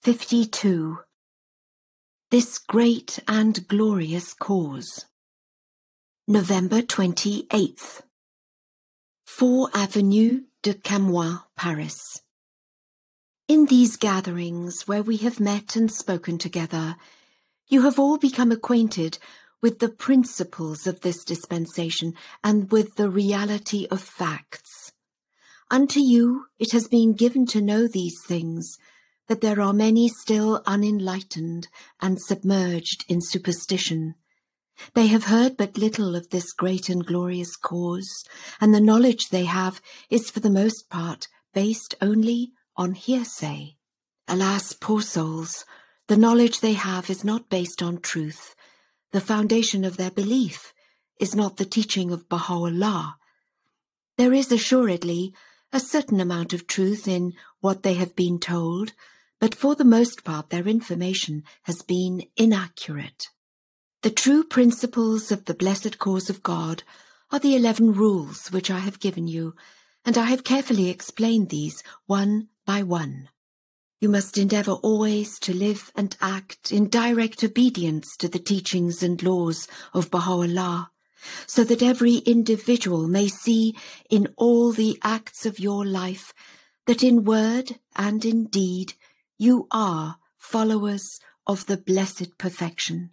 52. This great and glorious cause. November 28th. 4 Avenue de Camoins, Paris. In these gatherings where we have met and spoken together, you have all become acquainted with the principles of this dispensation and with the reality of facts. Unto you it has been given to know these things, that there are many still unenlightened and submerged in superstition. They have heard but little of this great and glorious cause, and the knowledge they have is for the most part based only on hearsay. Alas, poor souls, the knowledge they have is not based on truth. The foundation of their belief is not the teaching of Baha'u'llah. There is assuredly a certain amount of truth in what they have been told, but for the most part their information has been inaccurate. The true principles of the blessed cause of God are the 11 rules which I have given you, and I have carefully explained these one by one. You must endeavour always to live and act in direct obedience to the teachings and laws of Baha'u'llah, so that every individual may see in all the acts of your life that in word and in deed you are followers of the blessed perfection.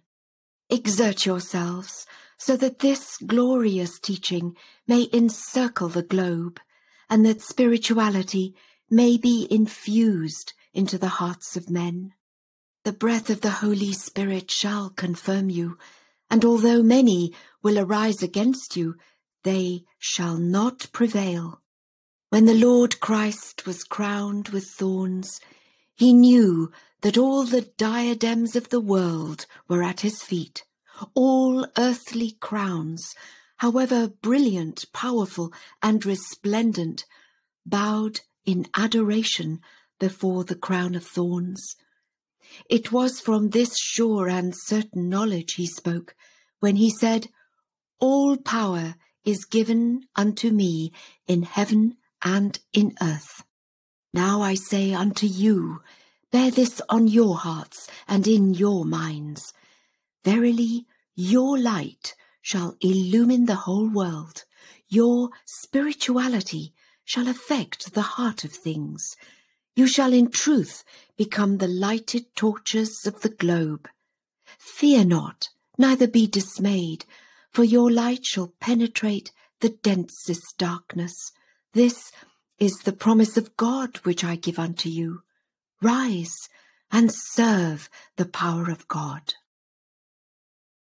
Exert yourselves so that this glorious teaching may encircle the globe, and that spirituality may be infused into the hearts of men. The breath of the Holy Spirit shall confirm you, and although many will arise against you, they shall not prevail. When the Lord Christ was crowned with thorns, he knew that all the diadems of the world were at his feet. All earthly crowns, however brilliant, powerful, and resplendent, bowed in adoration before the crown of thorns. It was from this sure and certain knowledge he spoke when he said, "All power is given unto me in heaven and in earth." Now I say unto you, bear this on your hearts and in your minds. Verily, your light shall illumine the whole world. Your spirituality shall affect the heart of things. You shall in truth become the lighted torches of the globe. Fear not, neither be dismayed, for your light shall penetrate the densest darkness. This is the promise of God which I give unto you. Rise and serve the power of God.